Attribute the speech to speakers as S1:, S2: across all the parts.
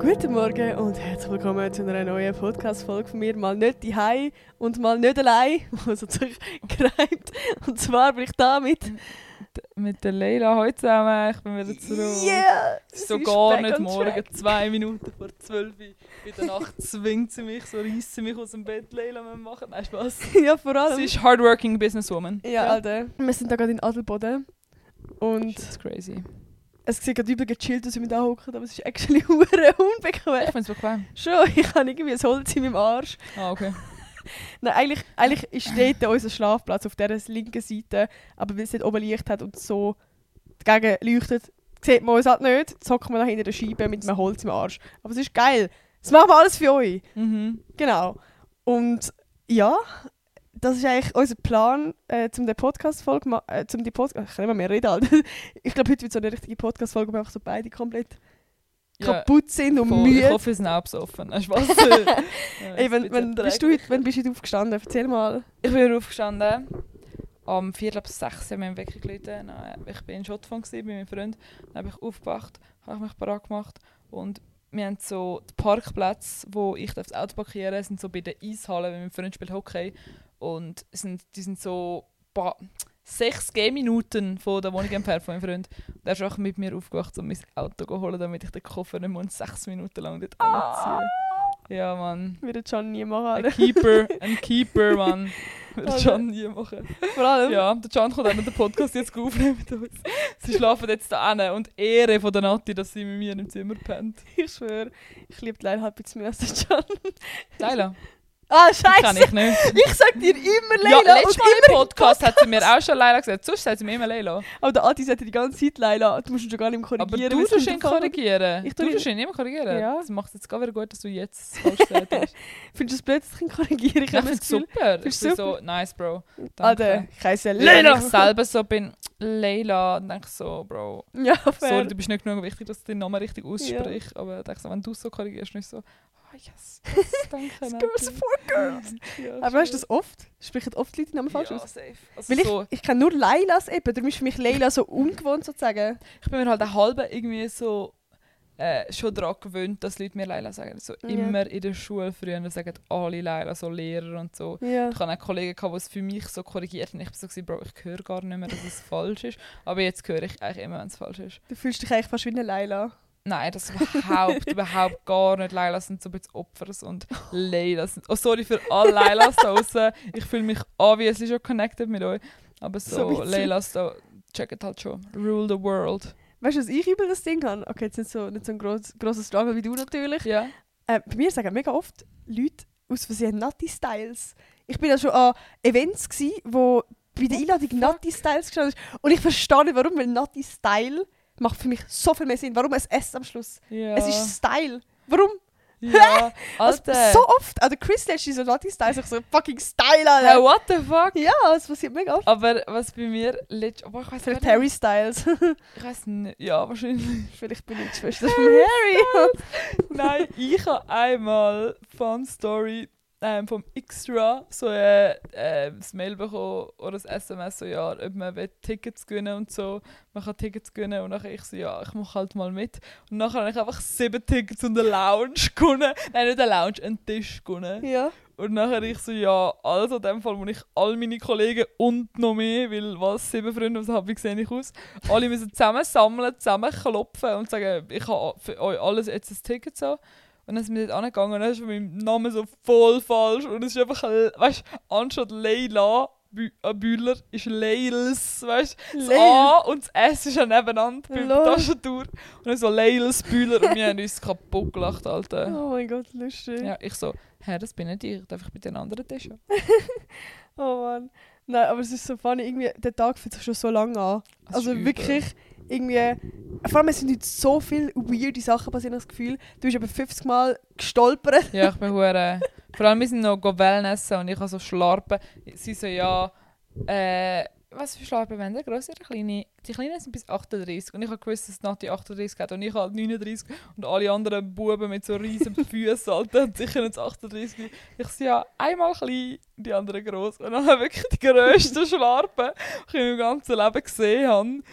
S1: Guten Morgen und herzlich willkommen zu einer neuen Podcast-Folge von mir. Mal nicht daheim und mal nicht allein, was hat sich gereimt. Und zwar bin ich da
S2: mit der Leila heute zusammen. Ich bin wieder zurück.
S1: Yeah!
S2: Es ist so gar nicht morgen, 2 Minuten vor 12 Uhr. In der Nacht zwingt sie mich, so reißt sie mich aus dem Bett. Leila, wir machen. Nein, Spaß.
S1: Ja, vor allem.
S2: Sie ist hardworking businesswoman.
S1: Ja, Alter. Wir sind da gerade in Adelboden. Und
S2: das ist crazy.
S1: es sieht gerade übel gechillt aus, wie wir da hocken, aber es ist actually hure unbequem.
S2: Ich finde es bequem.
S1: Schon, ich habe irgendwie ein Holz in meinem Arsch.
S2: Ah, okay.
S1: Nein, eigentlich ist dort unser Schlafplatz auf dieser linken Seite, aber weil es nicht oben Licht hat und so dagegen leuchtet, sieht man uns halt nicht. Jetzt hocken wir da hinter der Scheibe mit einem Holz im Arsch. Aber es ist geil. Das machen wir alles für euch.
S2: Mhm.
S1: Genau. Und ja, das ist eigentlich unser Plan, um die Podcast-Folge ich kann nicht mehr reden, Alter. Ich glaube, heute wird so eine richtige Podcast-Folge, wo wir einfach so beide komplett kaputt sind und müde.
S2: Ich hoffe, wir sind auch besoffen. Nein, Spaß.
S1: Wann bist du heute aufgestanden? Erzähl mal.
S2: Ich bin wieder aufgestanden. Am 4:06 haben wir im Wecker geläutet. Ich war in Schottland bei meinem Freund. Dann habe ich aufgewacht, habe mich parat gemacht. Und wir haben so die Parkplätze, wo ich das Auto parkieren darf, sind so bei der Eishalle, weil mein Freund spielt Hockey. Und die sind so 6 Gehminuten von der Wohnung entfernt von meinem Freund. Der ist auch mit mir aufgewacht, um mein Auto zu holen, damit ich den Koffer nicht mehr 6 Minuten lang dort anziehe. Ja, Mann.
S1: Würde Can nie machen.
S2: Ein Keeper, Mann. Würde Can nie machen.
S1: Vor allem.
S2: Ja, der Can kommt auch mit dem Podcast jetzt aufnehmen mit uns. Sie schlafen jetzt da hin und Ehre von der Nati, dass sie mit mir im Zimmer pennt.
S1: Ich schwöre, ich liebe Leila halt ein bisschen mehr als der Can.
S2: Leila?
S1: Ah, scheiße!
S2: Kann ich nicht.
S1: Ich sag dir immer Leila.
S2: Ja, letztes
S1: und
S2: Mal
S1: immer
S2: im Podcast hat sie mir auch schon Leila gesagt. Sonst sagt sie mir immer Leila.
S1: Aber der Adi sagt die ganze Zeit Leila. Du musst ihn schon gar nicht mehr korrigieren.
S2: Aber du tust ihn korrigieren.
S1: Ich
S2: Du
S1: tue
S2: tust ihn immer korrigieren.
S1: Ja.
S2: Das macht es jetzt gar wieder gut, dass du jetzt falsch gesagt hast.
S1: Findest du es blöd, dass ich ihn korrigiere?
S2: Ich finde es super. Ich bin
S1: super?
S2: so, nice, Bro.
S1: Alter, ich heisse
S2: Wenn
S1: Leila.
S2: ich selber so bin, Leila, dann denke ich so, Bro,
S1: Ja, fair.
S2: sorry, du bist nicht genug wichtig, dass du den Namen richtig aussprichst. Ja. Aber denke so, wenn du es so korrigierst, nicht so, yes, danke.
S1: Girls support girls.
S2: Ja,
S1: Aber weißt du das oft? Sprechen oft Leute den Namen falsch aus?
S2: safe. Also
S1: Weil
S2: so,
S1: ich kenne nur Leilas eben. Darum ist für mich Leila so ungewohnt sozusagen.
S2: ich bin mir halt halb irgendwie so schon daran gewöhnt, dass Leute mir Leila sagen. So
S1: Ja.
S2: immer in der Schule früher sagen alle Leila, so Lehrer und so.
S1: Ja.
S2: Ich hatte auch Kollegen, die es für mich so korrigiert haben. Ich war so, Bro, ich höre gar nicht mehr, dass es falsch ist. Aber jetzt höre ich eigentlich immer, wenn es falsch ist.
S1: Du fühlst dich eigentlich fast wie eine Leila.
S2: Nein, das überhaupt gar nicht. Leilas sind so ein bisschen Opfers und Leilas sind... Oh, sorry für alle Leilas da draussen. Ich fühle mich obviously schon connected mit euch. Aber so Leilas da, checkt halt schon. Rule the world.
S1: Weißt du, was ich über das Ding habe? Okay, jetzt nicht so ein grosser Struggle wie du natürlich.
S2: Ja.
S1: Bei mir sagen mega oft Leute aus Versehen Natti-Styles. Ich bin ja schon an Events gsi, wo bei der Einladung Natti-Styles gestanden ist. Und ich verstehe nicht, warum, weil Natti-Style macht für mich so viel mehr Sinn. Warum ein S am Schluss?
S2: Ja.
S1: Es ist Style. Warum?
S2: Ja,
S1: Also,
S2: Alter.
S1: so oft. Also Chris lässt so Natti-Styles, ich so fucking Style, Alter.
S2: Hey, what the fuck?
S1: Ja, das passiert mega oft.
S2: Aber was bei mir... ich weiß
S1: Vielleicht
S2: nicht.
S1: Harry Styles.
S2: Ich weiß nicht. Ja, wahrscheinlich.
S1: Vielleicht bin ich die Schwester von Harry.
S2: Nein, ich habe einmal Fun Story vom Extra so ein Mail bekommen oder ein SMS, so ja, ob man Tickets gewinnen und so. Man kann Tickets gewinnen und nachher ich so, ja, ich mache halt mal mit. Und nachher habe ich einfach 7 Tickets und eine Lounge gewonnen. Nein, nicht eine Lounge, einen Tisch gewonnen.
S1: Ja.
S2: Und nachher ich so, ja, also in dem Fall, wo ich all meine Kollegen und noch mehr, weil was, 7 Freunde, was wie sehe ich aus, alle müssen zusammen sammeln, zusammen klopfen und sagen, ich habe für euch alles jetzt ein Ticket so. Und dann sind wir dort angegangen und dann ist mein Name so voll falsch. Und es ist einfach, weißt du, anstatt Leila Bühler ist Leils, weißt du? Das A und das S ist ja nebeneinander bei der Taschentour. Und dann so Leils Bühler und wir haben uns kaputt gelacht, Alter.
S1: Oh mein Gott, lustig.
S2: Ja, ich so, hä, das bin nicht ich, darf ich bei den anderen Tisch?
S1: Oh Mann. Nein, aber es ist so funny, irgendwie, der Tag fühlt sich schon so lange an. Also wirklich, irgendwie, vor allem es sind jetzt so viele weirde Sachen passiert, das Gefühl. Du bist aber 50 Mal gestolpert.
S2: Ja, ich bin hure. Vor allem, wir sind noch Wellnessen und ich habe so Schlarpen. Sie so, ja, was für Schlarpen wollen die? Grosse oder kleine? Die Kleinen sind bis 38 und ich habe gewusst, dass es Nati 38 hat und ich halt 39 und alle anderen Buben mit so riesen Füßen, Alter, und sicher nicht 38. Ich so, ja, einmal klein, die anderen gross. Und dann habe ich wirklich die grössten Schlarpen, die ich in meinem ganzen Leben gesehen habe.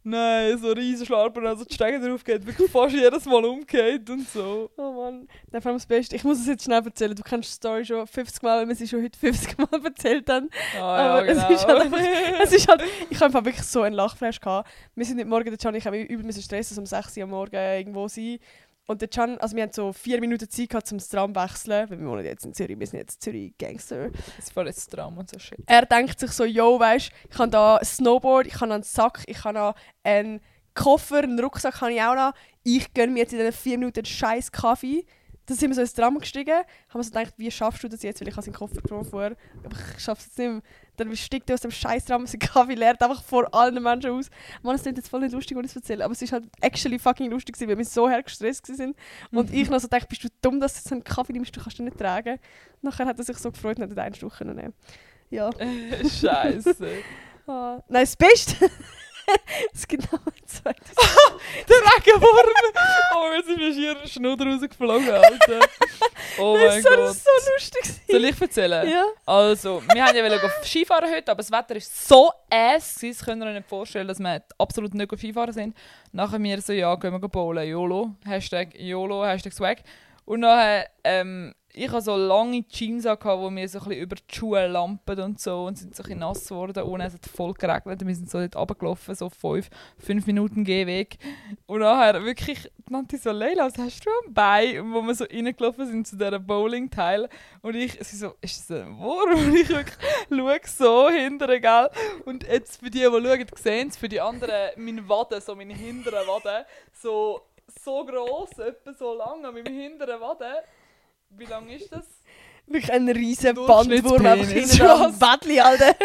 S2: Nein, so riesen Schlarpen, also die Stege drauf geht, wirklich fast jedes Mal umgeht und so.
S1: Oh Mann, das ist das Beste. Ich muss es jetzt schnell erzählen. Du kennst die Story schon 50 Mal, weil wir sie schon heute 50 Mal erzählt haben.
S2: Ah, ja, genau.
S1: Es ist halt, ich habe einfach wirklich so einen Lachflash gehabt. Wir sind nicht morgen, der Can, ich habe übel stressen, um 6 Uhr am Morgen irgendwo sein. Und der Can, also wir hatten so 4 Minuten Zeit gehabt, zum Tram wechseln, weil wir wohnen jetzt in Zürich, wir sind jetzt Zürich Gangster.
S2: Das war jetzt Tram und so shit.
S1: Er denkt sich so, yo, weisst, ich habe da ein Snowboard, ich habe einen Sack, ich habe noch einen Koffer, einen Rucksack habe ich auch noch. Ich gönne mir jetzt in diesen 4 Minuten einen scheiß Kaffee. Dann sind wir so ins Tram gestiegen, haben wir so gedacht, wie schaffst du das jetzt, weil ich habe seinen Koffer genommen vorher, aber ich schaffe es jetzt nicht mehr. Dann steigt er aus dem scheiß Tram, sein Kaffee leert einfach vor allen Menschen aus. Mann, es klingt jetzt voll nicht lustig, wenn ich es erzähle, aber es war halt actually fucking lustig, weil wir so gestresst waren. Und ich noch so dachte, bist du dumm, dass du jetzt einen Kaffee nimmst, du kannst ihn nicht tragen. Nachher hat er sich so gefreut und hat einen Stück nehmen. Ja.
S2: Scheiße.
S1: Nein, das Beste. Es gibt noch ein zweites.
S2: Der Regenwurm! Oh, jetzt ist mir schier Schnudder rausgeflogen, Alter. Oh mein Gott.
S1: Das war so lustig.
S2: Soll ich erzählen?
S1: Ja.
S2: Also, wir haben ja Skifahren heute, aber das Wetter ist so ass. Das könnt ihr euch nicht vorstellen, dass wir absolut nicht Skifahren sind. Nachher wir so, ja, gehen wir bowlen. YOLO. YOLO, Swag. Und nachher, ich hatte so lange Jeans, die mir so ein bisschen über die Schuhe lampen und so und sind so ein bisschen nass geworden. Ohne es hat voll geregnet. Wir sind so dort runtergelaufen, so 5 Minuten Gehweg. Und nachher wirklich, nannte ich so, Leila, was hast du am Bein? Und wo wir so reingelaufen sind zu diesem Bowling-Teil. Und sie so, ist das ein Wurm? Und ich wirklich schaue so hinterher, gell? Und jetzt für die schauen, sehen es, für die anderen, meine Waden, so meine hinteren Waden, so gross, etwa so lang an meinem hinteren Waden. Wie lang ist das?
S1: Wirklich ein riesen Bandwurm einfach
S2: Penis.
S1: hinter am Bettli, Alter.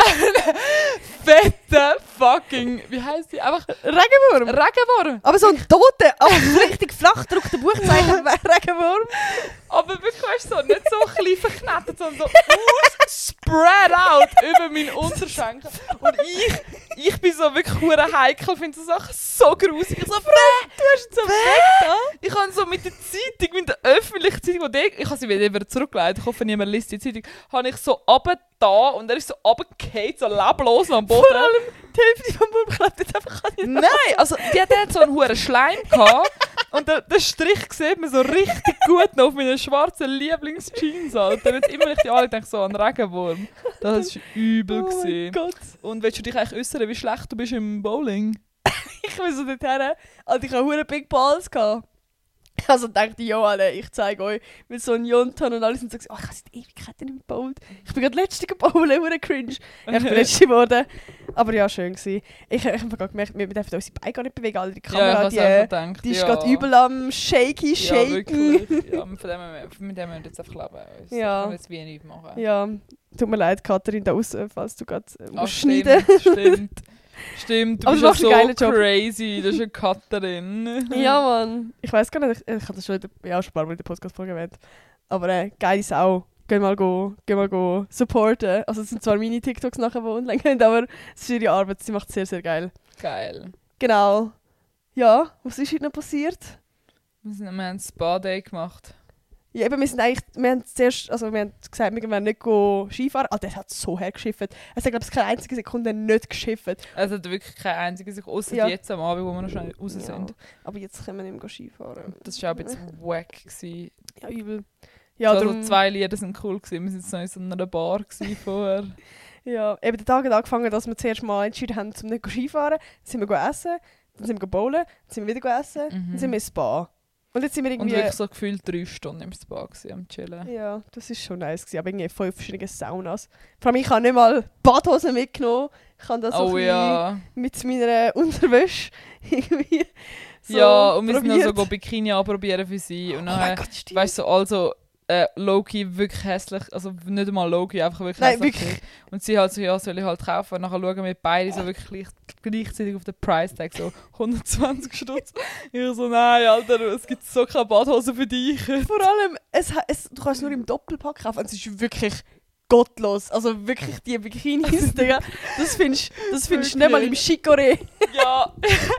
S2: Fette fucking, wie heisst die? Einfach Regenwurm.
S1: Aber so ein toter, aber richtig flach gedruckter Buchzeichen Regenwurm.
S2: Aber wirklich, weißt du, so, nicht so klein verknetet, sondern so spread out über meinen Unterschenkel. Und ich bin so wirklich hure heikel, finde so Sachen so grusig. Ich so, du hast so weg da. Ich habe so mit der Zeitung, mit der öffentlichen Zeitung, ich habe sie wieder zurückgelegt, ich hoffe niemand liest die Zeitung, habe ich so da und er ist so runtergefallen, so leblos am Boden.
S1: Vor allem die Hälfte vom Baum klebt jetzt einfach an die Nase.
S2: Nein, also die hat so einen hohen Schleim gehabt und der Strich sieht man so richtig gut noch auf meinen schwarzen Lieblingsjeans, Alter. Jetzt immer nicht die alle denke so an Regenwurm. Das war übel.
S1: Oh mein Gott.
S2: Und willst du dich eigentlich äußern, wie schlecht du bist im Bowling?
S1: Ich bin so dorthin, Alter, ich hatte hure Big Balls gehabt. Also dachte ich, ja, Alter, ich zeige euch, mit so einem Jontan und alle sind so, oh, ich habe seit Ewigkeiten nicht gebowlt. Ich bin gerade letzte gebowlt, hure cringe. Ja, ich bin letzte geworden. Aber ja, schön gewesen. Ich habe gerade gemerkt, wir dürfen unsere Beine gar nicht bewegen, Alter. Die Kamera, die ist gerade übel am shaken.
S2: Ja, wirklich. Ja, mit dem müssen wir jetzt einfach leben.
S1: Ja.
S2: Wir jetzt wie nichts machen.
S1: Ja, tut mir leid, Katharin, da außen, falls du gerade schneiden
S2: musst. Stimmt, du
S1: aber
S2: bist
S1: du machst
S2: so
S1: einen geilen Job.
S2: Crazy, das ist eine Cutterin.
S1: Ja, Mann. Ich weiss gar nicht, ich habe das schon schon ein paar Mal in der Podcast-Folge erwähnt. Aber geile Sau. Geh mal go supporten. Also es sind zwar meine TikToks nachher, die online gehen, aber es ist ihre Arbeit, sie macht sehr, sehr geil.
S2: Geil.
S1: Genau. Ja, was ist heute noch passiert?
S2: Wir haben ein Spa-Day gemacht.
S1: Ja, eben, wir haben gesagt, wir werden nicht Skifahren. Ah, das hat so hergeschifft. Es hat, glaube ich, keine einzige Sekunde nicht geschifft.
S2: Es hat wirklich keine einzige Sekunde, außer jetzt am Abend, wo wir noch schnell raus sind.
S1: Aber jetzt können wir nicht mehr Skifahren.
S2: Das war auch ein bisschen wack.
S1: Ja, übel. Ja,
S2: also 2 Lieder sind cool gewesen. Wir waren jetzt noch in so einer Bar vorher.
S1: Ja, eben der Tag hat angefangen, dass wir zuerst mal entschieden haben, zum nicht Skifahren. Dann sind wir essen, dann sind wir bowlen, dann sind wir wieder essen, dann sind wir ins Spa. Und jetzt sind wir irgendwie...
S2: Und wirklich so gefühlt 3 Stunden im Spa gewesen, am Chillen.
S1: Ja, das war schon nice gewesen, aber irgendwie 5 verschiedene Saunas. Vor allem, ich habe nicht mal Badhosen mitgenommen. Ich habe das so mit meiner Unterwäsche irgendwie so
S2: ja, und wir
S1: probiert.
S2: sind noch so Bikini anprobieren für sie. Und dann,
S1: Gott,
S2: weißt du, also Loki wirklich hässlich, also nicht einmal Loki, einfach wirklich
S1: Nein,
S2: hässlich.
S1: wirklich.
S2: Und sie halt so, ja, soll ich halt kaufen. Und nachher schauen wir beide so wirklich gleichzeitig auf den Price-Tag, so 120 Stutz. Ich so, nein, Alter, es gibt so keine Badhose für dich.
S1: Vor allem, du kannst es nur im Doppelpack kaufen. Es ist wirklich gottlos. Also wirklich die Bikinis, Digga. Das findest du nicht mal im Chicorée.
S2: Ja.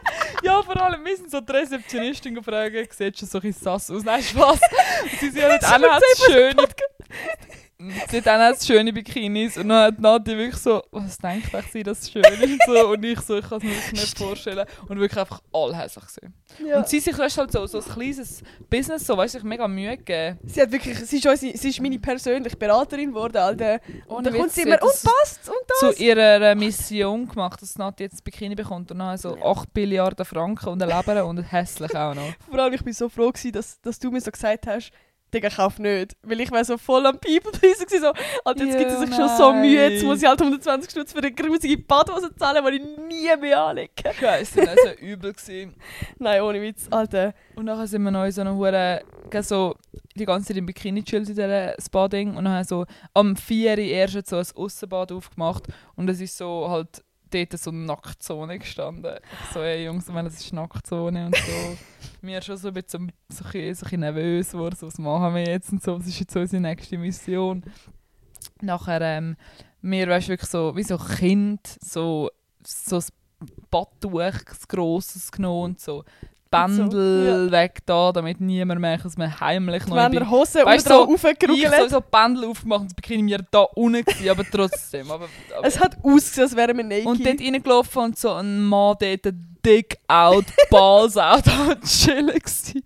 S2: Ja, vor allem, wir sind so die Rezeptionistin gefragt, sieht schon so ein bisschen sass aus. Nein, Spaß. Sie sind ja nicht auch noch schön. Sie hat dann auch schöne Bikinis und dann hat Nati wirklich so, was denkt euch sie, dass es schön ist und so. Und ich so, ich kann es mir wirklich nicht vorstellen. Und wirklich einfach alle hässlich gesehen.
S1: Ja.
S2: Und sie sich weißt, halt so ein kleines Business, so, weißt, sich mega Mühe gegeben.
S1: Sie hat wirklich, sie ist meine persönliche Beraterin geworden, Alter. Und dann kommt sie
S2: Witz,
S1: immer,
S2: sie
S1: und
S2: hat das
S1: passt, und das.
S2: zu ihrer Mission gemacht, dass Nati jetzt ein Bikini bekommt. Und dann so 8 Milliarden Franken und ein Leber und hässlich auch noch.
S1: Vor allem, ich bin so froh gewesen, dass du mir so gesagt hast, Digga, kauf nicht. Weil ich wäre so voll am People-Pleaser gewesen, so, Alter, jetzt gibt es sich schon so Mühe, jetzt muss ich halt 120 Stutz für eine grusige Badhose zahlen, die ich nie mehr anlege.
S2: Scheiße, das war so übel gewesen.
S1: Nein, ohne Witz, Alter.
S2: Und dann sind wir noch in so einer Hure, so die ganze Zeit im Bikini chillt in diesem Spa-Ding und dann so am 4 Uhr erst so ein Aussenbad aufgemacht und es ist so halt dort so eine Nacktzone gestanden. Ich so, ey Jungs, das ist Nacktzone und so. Wir schon so ein bisschen, so ein bisschen nervös geworden, so, was machen wir jetzt und so, was ist jetzt so unsere nächste Mission. Nachher, wir weißt wirklich so, wie so Kind, so ein Badtuch, ein grosses genommen und so. Bändel
S1: ja.
S2: weg da, damit niemand merkt, dass wir heimlich noch
S1: Wenn der Hose
S2: weißt,
S1: so
S2: ich
S1: aufgerugelt.
S2: so Bändel aufgemacht und das Bikini mir da unten gewesen, aber trotzdem. Aber
S1: es hat ausgesehen, als wären wir naked.
S2: und dort reingelaufen und so ein Mann dort dick out, Balls out, am chillen gewesen.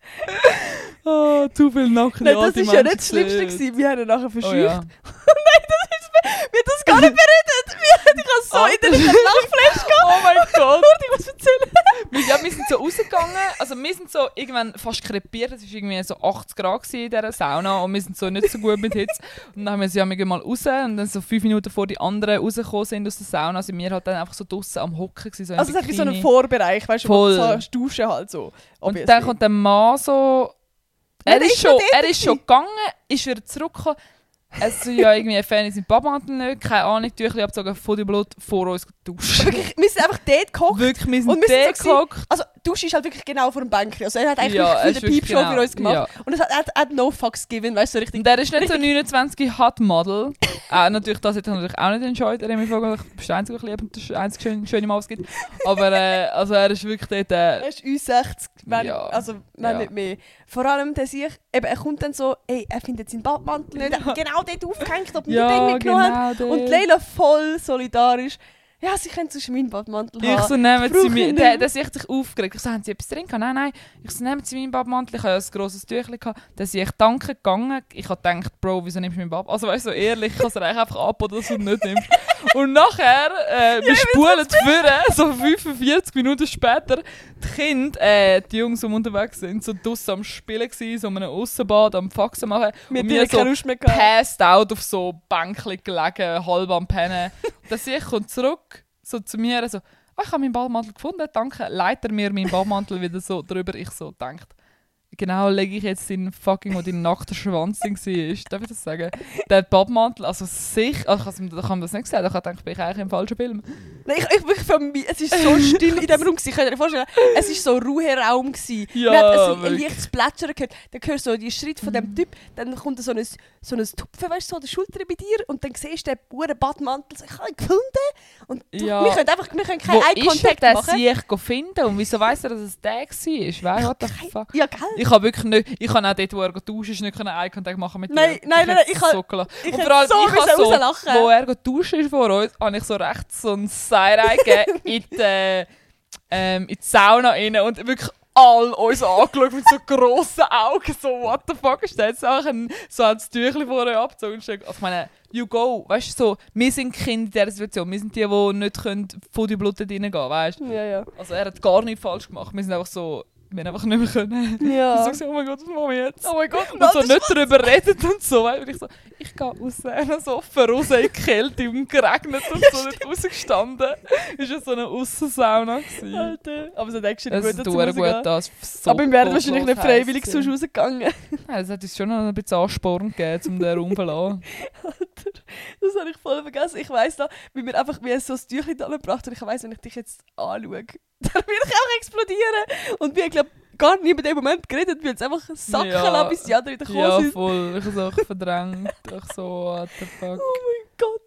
S2: Oh, zu viel Nacken.
S1: Nein, das war ja nicht das Schlimmste gewesen. Wir haben ihn nachher verscheucht.
S2: Oh, ja.
S1: Nein, wir haben das gar nicht beredet. Ich habe so in den Lachflash gehabt.
S2: Oh mein Gott.
S1: Ich muss erzählen.
S2: Wir sind so rausgegangen, also wir sind so irgendwann fast krepiert, es war irgendwie so 80 Grad in dieser Sauna und wir sind so nicht so gut mit Hitze. Und dann haben wir sie mal raus und dann so 5 Minuten vor die anderen rausgekommen sind aus der Sauna, sind wir halt dann einfach so draussen am Hocken gewesen, so
S1: also es hat wie so einen Vorbereich, weißt du, wo du so duschen halt so.
S2: Und dann kommt der Mann so, er ist schon gegangen, ist wieder zurückgekommen. Es ist ja irgendwie ein Fan in seinem Badmantel nicht, keine Ahnung, Tüchli abgezogen, von dem Blut vor uns geduscht.
S1: Wirklich, wir sind einfach dort gehockt.
S2: Wirklich, wir sind
S1: und wir
S2: dort
S1: sind so
S2: gehockt.
S1: also Dusche ist halt wirklich genau vor dem Bänkchen. Also er hat eigentlich
S2: Ja,
S1: wirklich eine Piepshow
S2: genau,
S1: für uns gemacht.
S2: ja.
S1: Und es hat no fucks given, weißt du, so richtig.
S2: Und der ist nicht so 29 Hot Model. Natürlich, das hätte ich natürlich auch nicht entscheiden. Er ist der einzige lieb und der einzige schöne Mann, was es gibt. Aber also er ist wirklich dort...
S1: Er ist U60, wenn,
S2: Ja,
S1: also wenn
S2: ja.
S1: nicht mehr. Vor allem der sich, eben, er kommt dann so, ey, er findet seinen Badmantel nicht, er hat genau dort aufgehängt, ob wir den mitgenommen haben.
S2: dort.
S1: Und Leila voll solidarisch. Ja, sie können sonst meinen Badmantel haben.
S2: Ich so, nehmen Sie
S1: Brauche
S2: mir...
S1: ich
S2: Der
S1: nicht.
S2: hat sich aufgeregt. Ich so, haben Sie etwas drin gehabt? Nein. Ich so, nehmen Sie meinen Badmantel. Ich habe ja ein grosses Tüchlein gehabt. Dann sind ich danke gegangen. Ich habe gedacht, Bro, wieso nimmst du meinen Badmantel? Also weißt du, so ehrlich, ich kann es dir eigentlich einfach ab, oder dass du ihn nicht nimmst. Und nachher, wir spulen vor, so 45 Minuten später, die Kinder, die Jungs, die unterwegs sind, so draussen am Spielen gewesen, so einem Aussenbad, am Faxen machen.
S1: Wir
S2: und
S1: hatten
S2: wir
S1: keine
S2: so
S1: Lust mehr gehabt.
S2: passed out auf so Bänkchen gelegen, halb am Pennen. Dann sehe ich, kommt zurück, so zu mir, so, ich habe meinen Badmantel gefunden, danke. Leitet er mir meinen Badmantel wieder so drüber. Ich so denkt, genau lege ich jetzt den fucking, wo dein nackter Schwanz drin war. Darf ich das sagen? Der Badmantel, also sicher, also ich habe das nicht gesagt, ich dachte, bin ich eigentlich im falschen Film.
S1: Nein, ich wirklich von mir, es war so still in diesem Raum. Ich kann dir vorstellen, es war so Ruheraum.
S2: Ja,
S1: Man hat also ein
S2: wirklich.
S1: leichtes Plätschern gehört. Dann hörst du so die Schritte von dem Typ, dann kommt so ein Tupfen, weißt du, so an der Schulter bei dir und dann siehst du den pure Badmantel. So, ich habe ihn gefunden. Und
S2: Ja.
S1: wir können keinen
S2: Wo ist
S1: Eye-Contact
S2: er,
S1: machen.
S2: der sich finden und wieso weiss er, dass es der war? What the fuck?
S1: Ja, gell?
S2: Ich habe wirklich nicht, ich kann auch dort, wo er duschen ist, nicht Eye-Contact machen mit
S1: Nein,
S2: dir.
S1: nein, nein, ich
S2: hätte
S1: kann-
S2: so gelacht.
S1: ich
S2: Und
S1: hätte
S2: vor allem,
S1: so
S2: ich habe
S1: müssen
S2: so,
S1: rauslachen.
S2: wo er duschen ist vor uns, habe ich so recht so ein Side-Eye gegeben in die Sauna rein und wirklich alle uns angeschaut mit so grossen Augen, so what the fuck ist das jetzt? Auch so ein Tüchlein vor euch abgezogen. Also ich meine, you go, weißt du, so, wir sind Kinder in dieser Situation, wir sind die nicht können vor die Blut reingehen, weißt du?
S1: Ja, ja.
S2: Also er hat gar nichts falsch gemacht, wir sind einfach so, wir haben einfach nicht mehr können.
S1: Ja.
S2: Ich so, oh mein Gott, was machen wir jetzt?
S1: Oh mein Gott,
S2: Und so nicht darüber redet und so, weißt du? Und ich so, ich gehe raus, so offen raus in die Kälte und geregnet und so nicht rausgestanden. Ist ja so eine Aussensauna gewesen.
S1: Alter. Aber es hat actually
S2: Es
S1: gut
S2: ist
S1: dazu
S2: gut,
S1: rausgehen.
S2: das so
S1: Aber wir wären wahrscheinlich nicht
S2: gross
S1: freiwillig
S2: heiß
S1: sonst
S2: gewesen.
S1: rausgegangen.
S2: Nein, das hat uns schon noch ein bisschen Ansporn gegeben, um den Raum zu verlassen.
S1: Alter, das habe ich voll vergessen. Ich weiss noch, wie wir einfach wie so ein Tüchlein da gebracht und ich weiss, wenn ich dich jetzt anschaue, dann will ich auch explodieren. Und wir, glaube gar nicht in dem Moment geredet, weil es einfach sacken
S2: Ja.
S1: lassen, bis die anderen wieder gekommen
S2: Ja,
S1: sind.
S2: voll. Ich habe es auch verdrängt. Ich so, what the fuck.
S1: Oh mein Gott,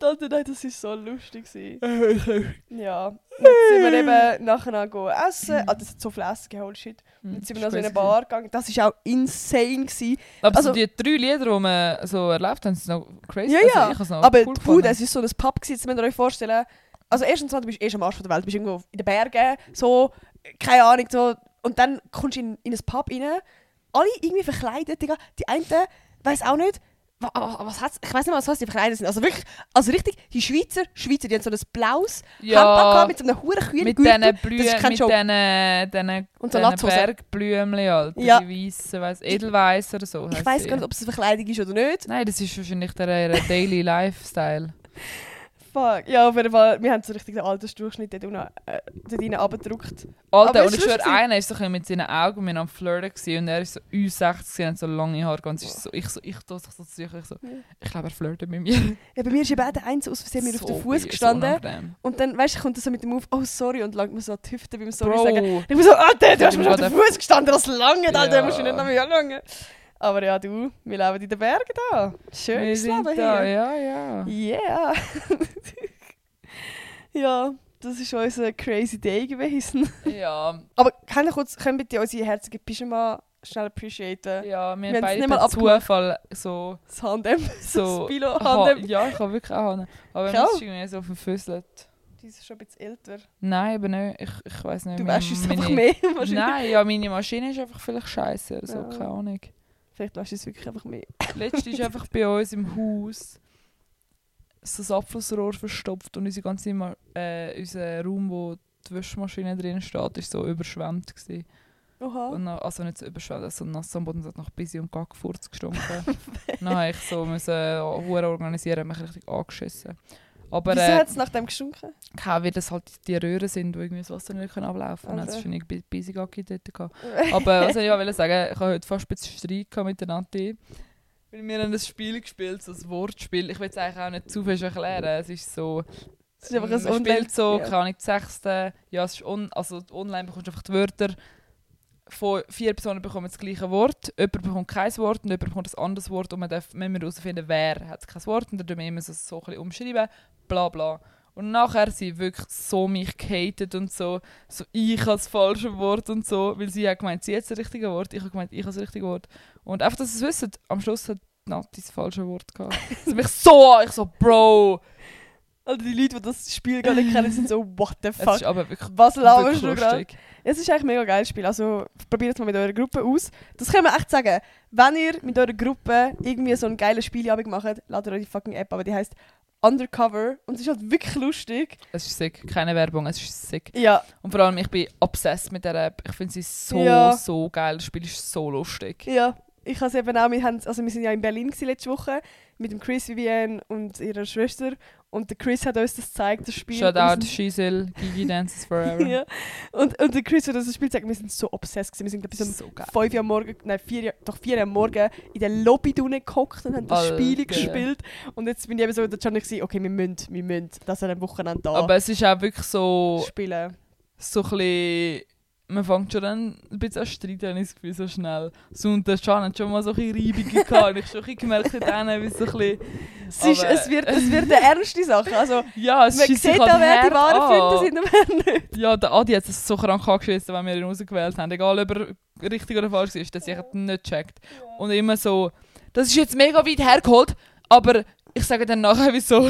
S1: Alter, nein, das war so lustig. Ja. Dann sind wir eben nachher noch essen. Das hat so viel Essen geholt, shit. Dann sind wir noch so in eine Bar gegangen. Das war auch insane.
S2: Aber
S1: Also-
S2: so die 3 Lieder, die wir so erlebt haben, sind noch crazy.
S1: Ja,
S2: Also
S1: ja.
S2: ich hab's noch
S1: Aber
S2: cool
S1: die
S2: gefunden.
S1: Bude, es war so ein Pub, jetzt müsst ihr euch vorstellen. Also erstens mal, du bist erst am Arsch der Welt, du bist irgendwo in den Bergen, so, keine Ahnung, so. Und dann kommst du in ein Pub rein, alle irgendwie verkleidet, Digga. Die einen, weiss auch nicht, was hat's, ich weiss nicht mal, was die verkleidet sind. Also wirklich, also richtig, die Schweizer, die haben so ein blaues Handbag mit so einem huren kühlen
S2: mit
S1: Gürtel.
S2: diesen
S1: Das ist
S2: Blühen,
S1: kein
S2: mit
S1: Joke. Und so
S2: diesen
S1: Latzhosen.
S2: Bergblümchen, Alter,
S1: Ja.
S2: die weißen, weiss, Edelweiss oder so.
S1: Ich
S2: heisst
S1: weiss
S2: sie.
S1: gar nicht, ob es eine Verkleidung ist oder nicht.
S2: Nein, das ist wahrscheinlich der Daily Lifestyle.
S1: Fuck. Ja, auf jeden Fall, wir haben so richtig den Altersdurchschnitt dort rein runtergedrückt.
S2: Alter,
S1: Aber
S2: und
S1: es
S2: ich
S1: ist
S2: schwöre,
S1: lustig.
S2: einer ist so ein bisschen mit seinen Augen mit am Flirten gewesen, und er ist so 60 und so lange Haare. Und ich tue sich so zu sich, ich glaube, er flirtet mit mir.
S1: Ja, bei mir ist eben auch der Einzige aus Versehen mir auf den Fuß
S2: so
S1: gestanden.
S2: unangenehm.
S1: Und dann, weißt du, kommt er so mit dem Move, oh sorry, und langt mir so an die Hüfte beim Sorry
S2: Bro,
S1: sagen. Ich bin so, Alter, du hast
S2: Ich
S1: mir auf
S2: bin
S1: den Fuß gestanden, das lange, Alter,
S2: Ja.
S1: musst du nicht noch mehr lange. Aber ja, du, wir leben in den Bergen da.
S2: wir
S1: Schönes
S2: sind
S1: Leben
S2: da,
S1: hier.
S2: ja.
S1: Yeah. Ja, das war unser crazy day gewesen.
S2: Ja,
S1: Aber können bitte unsere herzige Pyjama schnell appreciaten?
S2: ja,
S1: Wir
S2: wir
S1: haben's
S2: beide
S1: nicht mal
S2: per
S1: abgemacht.
S2: Zufall so...
S1: Das Handem.
S2: so
S1: Das Bilo-Handem.
S2: Ja, ich habe wirklich auch Hand. Aber
S1: Ich
S2: wir
S1: auch.
S2: sind irgendwie so verfüsselt.
S1: Die ist schon ein bisschen älter.
S2: Nein, aber nicht. Ich weiss nicht.
S1: Du
S2: meine-
S1: wäschst es
S2: meine-
S1: einfach mehr. wahrscheinlich.
S2: Nein, ja, meine Maschine ist einfach vielleicht scheiße oder so,
S1: Ja.
S2: keine Ahnung.
S1: Vielleicht wäschst du es wirklich einfach mehr.
S2: Letztens ist einfach bei uns im Haus so das Abflussrohr verstopft und unser Raum, wo die Waschmaschine drin steht, ist so überschwemmt gewesen.
S1: Oha.
S2: Und dann, also nicht so überschwemmt, so nass am Boden, es hat nach Bisi und Gackfurz gestunken. Dann musste ich so Huren organisieren, mich richtig angeschissen. Aber
S1: Wieso hat es nach dem gestunken?
S2: wie das halt die Röhren sind, wo irgendwie das Wasser nicht ablaufen kann.
S1: Also.
S2: Das ist schon irgendwie Bisi Gacki dort gehabt. Aber was ich wollte sagen, ich habe heute fast ein bisschen Streit gehabt mit der Nati. Weil wir haben ein Spiel gespielt, so ein Wortspiel. Ich will es eigentlich auch nicht zu viel erklären. Es ist so...
S1: Es ist einfach ein
S2: man spielt so,
S1: ja.
S2: keine Ahnung, die 6. Ja, es ist online bekommst du einfach die Wörter. Von 4 Personen bekommen das gleiche Wort. Jemand bekommt kein Wort und jemand bekommt ein anderes Wort. Und man müssen herausfinden, wer hat kein Wort. Und dann tun wir immer so ein bisschen umschreiben. Bla bla. Und nachher sie wirklich so mich gehatet und so ich habe das falsche Wort und so, weil sie hat gemeint, sie hat das richtige Wort, ich habe gemeint, ich habe das richtige Wort. Und einfach, dass sie es wissen, am Schluss hat Nati das falsche Wort gehabt. Sie mich so an, ich so, Bro!
S1: Also die Leute, die das Spiel gar nicht kennen, sind so, what the
S2: Es
S1: fuck?
S2: ist aber wirklich,
S1: Was laberst
S2: wirklich
S1: du gerade?
S2: lustig.
S1: Es ist eigentlich ein mega geiles Spiel. Also probiert es mal mit eurer Gruppe aus. Das können wir echt sagen. Wenn ihr mit eurer Gruppe irgendwie so ein geiles Spielabend macht, ladet euch die fucking App, aber die heisst Undercover. Und es ist halt wirklich lustig.
S2: Es ist sick, keine Werbung, es ist sick.
S1: Ja,
S2: Und vor allem, ich bin obsessed mit der App. Ich finde sie so,
S1: Ja.
S2: so geil. Das Spiel ist so lustig.
S1: ja. Ich habe es eben auch, wir sind ja in Berlin gewesen letzte Woche mit dem Chris, Vivienne und ihrer Schwester. Und der Chris hat uns das gezeigt, das Spiel.
S2: Shout
S1: Und wir
S2: out
S1: sind-
S2: Shizel, Gigi Dances Forever.
S1: ja. Und der Chris hat uns das Spiel gezeigt, wir sind so obsessed gewesen. Wir sind glaube ich
S2: Das
S1: um
S2: ist so geil.
S1: 5 Uhr am Morgen, nein 4 Uhr am Morgen in der Lobby gehockt und haben das
S2: Alter.
S1: Spiel gespielt. Und jetzt bin ich eben so, da schon ich okay, wir müssen das an einem Wochenende da
S2: Aber es ist auch wirklich so
S1: spielen.
S2: ein bisschen... Man fängt schon dann ein bisschen an streiten, habe ich das Gefühl, so schnell. So, und der Can hat schon mal so ein bisschen Reibungen gehabt. Und ich habe schon ein bisschen gemerkt, wie es so ein bisschen...
S1: Es wird eine ernste Sache. Also,
S2: Ja, es
S1: man
S2: scheisst
S1: sieht
S2: sich
S1: da,
S2: halt
S1: wer die
S2: hart
S1: wahren
S2: an.
S1: Freunde sind und wer nicht.
S2: Ja, der Adi hat es so krank angeschissen, wenn wir ihn rausgewählt haben. Egal, ob er richtig oder falsch ist, dass ich nicht checkt. Und immer so, das ist jetzt mega weit hergeholt, aber ich sage dann nachher, wieso.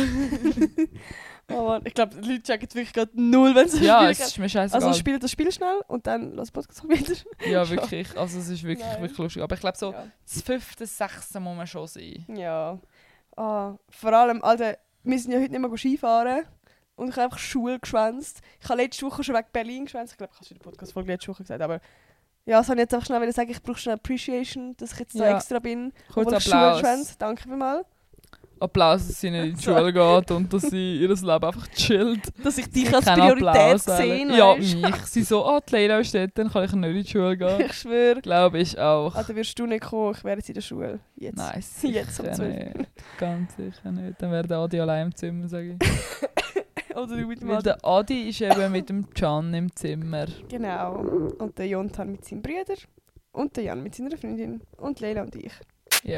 S1: Oh Mann, ich glaube, die Leute checken wirklich gerade null, wenn sie
S2: Ja,
S1: spielen.
S2: es ist mir scheißegal.
S1: Also spielt das Spiel schnell und dann lass Podcast wieder.
S2: Ja, wirklich. Also es ist wirklich,
S1: Nein.
S2: wirklich lustig. Aber ich glaube, so
S1: Ja.
S2: das 5., 6. muss man schon sein.
S1: Ja. Vor allem, Alter, wir sind ja heute nicht mehr Skifahren. Und ich habe einfach Schule geschwänzt. Ich habe letzte Woche schon wegen Berlin geschwänzt. Ich glaube, ich habe es in der Podcast-Folge letzte Woche gesagt. Aber ja, das wollte ich jetzt einfach schnell sagen. Ich brauche schnell Appreciation, dass ich jetzt da
S2: Ja.
S1: extra bin.
S2: Kurz
S1: obwohl ich Schule
S2: Applaus.
S1: geschwänzt. Danke vielmals.
S2: Applaus, dass sie nicht in die Schule geht und dass sie ihr Leben einfach chillt.
S1: Dass ich dich
S2: Kein
S1: als Priorität
S2: Applaus,
S1: sehe.
S2: Ja,
S1: weisst.
S2: mich. Sie so, die Leila ist dort, dann kann ich nicht in die Schule gehen.
S1: Ich schwöre.
S2: Glaube ich auch.
S1: Also wirst du nicht kommen, ich wäre jetzt in der Schule. Jetzt.
S2: Nice.
S1: Jetzt um
S2: sicher
S1: 12.
S2: nicht. Ganz sicher nicht. Dann wäre der Adi allein im Zimmer, sage ich.
S1: Oder du mit dem
S2: Weil
S1: Adi.
S2: der Adi ist eben mit dem Can im Zimmer.
S1: Genau. Und der Jonathan mit seinem Bruder. Und der Jan mit seiner Freundin. Und Leila und ich.
S2: Ja,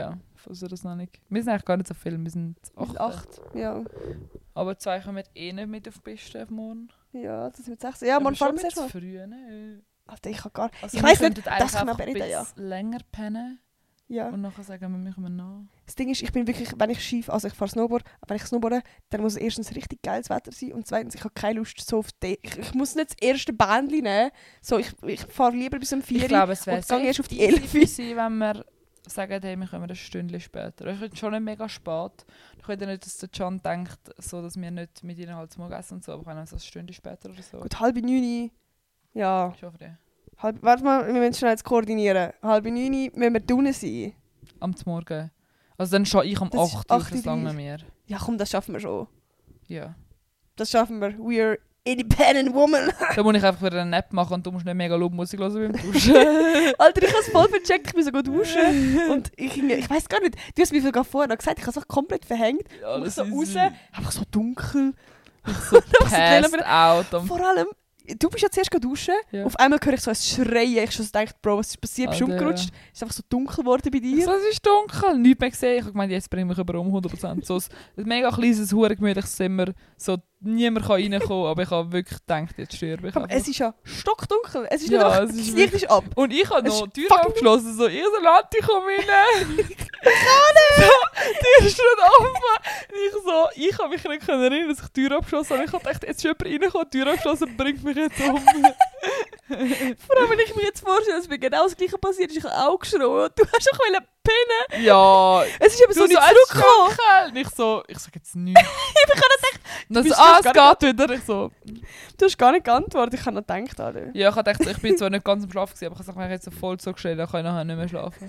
S2: also das noch nicht. Wir sind eigentlich gar nicht so viel, wir sind 8.
S1: 8, ja.
S2: Aber 2 kommen eh nicht mit auf die Piste auf morgen.
S1: Ja, das mit 6. Ja, morgen fahren wir erst mal.
S2: Früh, ne?
S1: Alter, ich kann gar
S2: Also
S1: ich weiss
S2: wir
S1: nicht,
S2: könnten
S1: das kann
S2: einfach
S1: man reden, ja.
S2: ein bisschen länger pennen
S1: Ja.
S2: und nachher sagen wir kommen nach.
S1: Das Ding ist, ich bin wirklich, wenn ich Ski, also ich fahre Snowboard, aber wenn ich snowboarde, dann muss erstens richtig geiles Wetter sein und zweitens, ich habe keine Lust so auf ich muss nicht das erste Bändchen nehmen. So, ich fahre lieber bis um 4 Uhr.
S2: Ich glaube, es wäre
S1: und gehe erst auf die
S2: easy
S1: 11
S2: für sie, wenn wir sagen, hey, wir kommen ein Stündchen später. Ich finde schon nicht mega spät. Ich will nicht, dass der Can denkt, so, dass wir nicht mit ihnen halt zum Morgen essen und so, aber können so ein Stündchen später oder so.
S1: Gut, 8:30. Ja.
S2: Ich hoffe dir.
S1: Warte mal, wir müssen schnell jetzt koordinieren. 8:30 müssen wir drinnen sein.
S2: Am Morgen. Also dann schon ich am
S1: Das ist
S2: 8 Uhr,
S1: 8:30.
S2: das lange mehr.
S1: Ja komm, das schaffen wir schon.
S2: Ja.
S1: Das schaffen wir. We're independent woman.
S2: Dann muss ich einfach wieder eine Nap machen und du musst nicht mega laut Musik hören beim Duschen.
S1: Alter, ich habe es voll vercheckt, ich bin so gut duschen. Und ich weiß gar nicht, du hast mir sogar vorher gesagt, ich habe es komplett verhängt.
S2: Ja,
S1: Und ich
S2: das
S1: so
S2: ist
S1: raus, einfach so dunkel.
S2: so
S1: Das
S2: passed out.
S1: Vor allem, du bist ja zuerst duschen,
S2: Ja.
S1: auf einmal höre ich so ein Schreien. Ich schon so gedacht, Bro, was ist passiert? Bist du
S2: Alter.
S1: umgerutscht? Ist einfach so dunkel geworden bei dir?
S2: So, es ist dunkel, nichts mehr gesehen. Ich habe gemeint, jetzt bringe ich mich über um 100%. So ein mega kleines, gemütliches Zimmer. So, niemand kann reinkommen, aber ich habe wirklich gedacht, jetzt sterbe ich
S1: Aber
S2: einfach.
S1: es ist ja stockdunkel. Es ist
S2: Ja,
S1: nicht einfach,
S2: es ist
S1: das Licht ist ab.
S2: Und ich habe
S1: Es
S2: noch
S1: ist
S2: die Tür
S1: fucking-
S2: abgeschlossen, so, ihr Salati, komm rein! Ich kann nicht! Die Tür ist nicht offen! Ich habe mich nicht erinnern, dass ich die Tür abgeschlossen habe. Ich habe gedacht, jetzt ist jemand reingekommen, die Tür abgeschlossen, bringt mich jetzt um.
S1: Vor allem, wenn ich mir jetzt vorstelle, dass mir genau das Gleiche passiert ist, ich habe auch geschrien. Und du hast auch pinnen.
S2: Ja,
S1: Es ist eben so nicht zurückgekommen.
S2: zurückgekommen. Ich sage jetzt nichts.
S1: Ich habe gedacht,
S2: Und dann
S1: bist
S2: so, es
S1: gar
S2: geht wieder. Ich so,
S1: du hast gar nicht geantwortet. Ich habe noch gedacht, Alter.
S2: ja, ich habe gedacht, ich bin zwar nicht ganz am Schlafen gewesen, aber ich habe jetzt so voll zugestellt, dann kann ich nachher nicht mehr schlafen.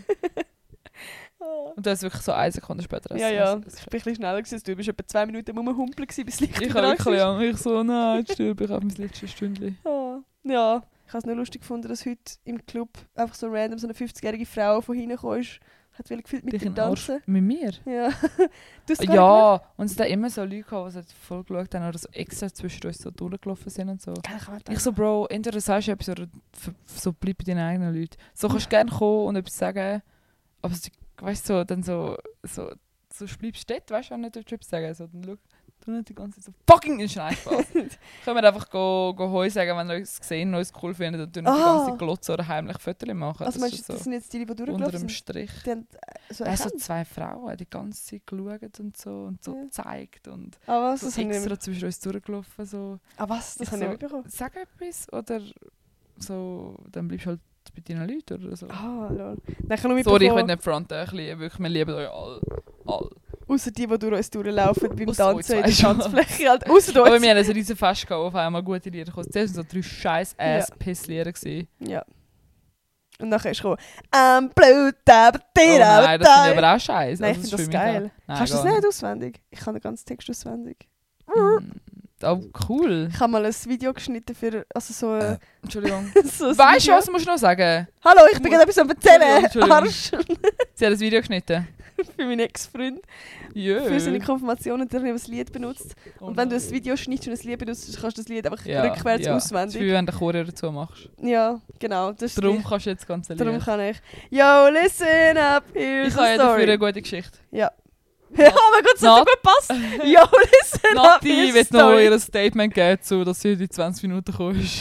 S2: Und dann ist wirklich so 1 Sekunde später.
S1: Ja, ja.
S2: Es-
S1: Ich bin ein bisschen schneller gewesen. Du bist etwa 2 Minuten rumhumpeln gewesen, bis das Licht
S2: Ich
S1: wieder
S2: habe
S1: an
S2: wirklich
S1: war.
S2: Angst. Ich so, nein, jetzt stirb ich auf mein letztes Stündchen.
S1: Ja. Ich habe es nur lustig gefunden, dass heute im Club einfach so random so eine 50-jährige Frau von hinten kam. Hat gefühlt mit
S2: Dich
S1: dir
S2: in den Arsch.
S1: tanzen.
S2: Mit mir?
S1: Ja. Du hast es gar nicht
S2: Ja, und es da immer so Leute gehabt, die so voll geschaut haben oder so extra zwischen uns so durchgelaufen sind und so.
S1: gemacht. Ich habe
S2: Ich so, Bro, entweder sagst du etwas oder so bleib bei deinen eigenen Leuten. So kannst du gerne kommen und etwas sagen, aber so, weißt du, so, dann so bleibst du dort, weißt du, auch nicht etwas sagen. So, dann schau, du nicht die ganze Zeit so, fucking ist ein Spaß. Können wir einfach go Hoi sagen, wenn ihr uns gesehen und uns cool findet und nicht die ganze Zeit glotzen oder heimlich Fotos machen.
S1: Also
S2: Das
S1: meinst
S2: ist
S1: du, das
S2: so
S1: sind jetzt die
S2: unter
S1: durchgelaufen
S2: dem
S1: sind?
S2: Strich.
S1: Die haben so
S2: Also
S1: erkannt.
S2: 2 Frauen die ganze Zeit geschaut und so
S1: Ja.
S2: gezeigt und
S1: Ah was?
S2: so
S1: Das habe ich nicht
S2: extra zwischen uns durchgelaufen. So.
S1: Ah was? Das
S2: Ich
S1: habe ich
S2: so-
S1: nicht mitbekommen.
S2: Sag etwas oder so, dann bleibst du halt bei deinen Leuten oder so.
S1: Ah, lol. Dann kann ich
S2: Sorry, ich will
S1: mitbekommen,
S2: nicht fronten, ein bisschen, wirklich, wir lieben euch alle.
S1: ausser die durch uns durchlaufen beim
S2: Ausser
S1: Tanzen in
S2: euch
S1: der
S2: zwei.
S1: Tanzfläche. Halt. Ausser
S2: Aber
S1: uns.
S2: wir haben ein riesen Fest gehabt, wo auf einmal gute Lieder gekommen. Zuerst waren so 3 scheiß ass
S1: Ja.
S2: Piss-Lieder gewesen.
S1: Ja. Und nachher ist gekommen, I'm blue, da,
S2: Oh nein, das finde ich aber auch scheiße.
S1: Nein, ich finde das geil. Kannst du das nicht auswendig? Ich kann den ganzen Text auswendig.
S2: Oh, cool.
S1: Ich habe mal ein Video geschnitten für, also so,
S2: Entschuldigung.
S1: so ein
S2: Weißt du,
S1: Video.
S2: was musst du noch sagen?
S1: Hallo, ich bin gerade etwas am erzählen.
S2: Entschuldigung.
S1: Arsch.
S2: Sie hat ein Video geschnitten.
S1: Für meinen Ex-Freund.
S2: Jö.
S1: Für seine Konfirmation hat er ein Lied benutzt.
S2: Oh
S1: Und wenn du
S2: nein.
S1: ein Video schneidest und ein Lied benutzt, kannst du das Lied einfach
S2: Ja,
S1: rückwärts
S2: ja. Das
S1: auswendig.
S2: Gefühl, wenn du den Choreo dazu machst.
S1: Ja, genau. Das ist
S2: Darum kannst du jetzt ganz
S1: darum
S2: Lied.
S1: kann ich. Yo, listen up, here's
S2: Ich
S1: the
S2: habe ja dafür eine
S1: story.
S2: gute Geschichte.
S1: Ja. Ja, oh mein Gott, das hat so gut passt. Yo, listen up,
S2: Nati
S1: here's the
S2: wird noch
S1: story.
S2: ihr Statement geben, zu, dass sie in die 20 Minuten gekommen ist.